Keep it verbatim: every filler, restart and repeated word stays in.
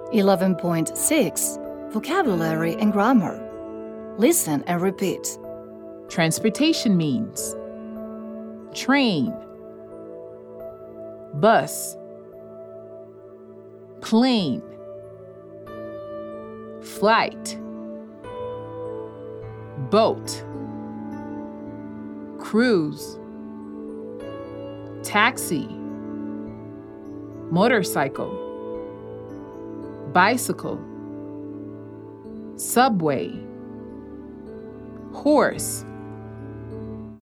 eleven point six. Vocabulary and Grammar. Listen and repeat. Transportation means train, bus, plane, flight, boat, cruise, taxi, motorcycle, bicycle, subway, horse,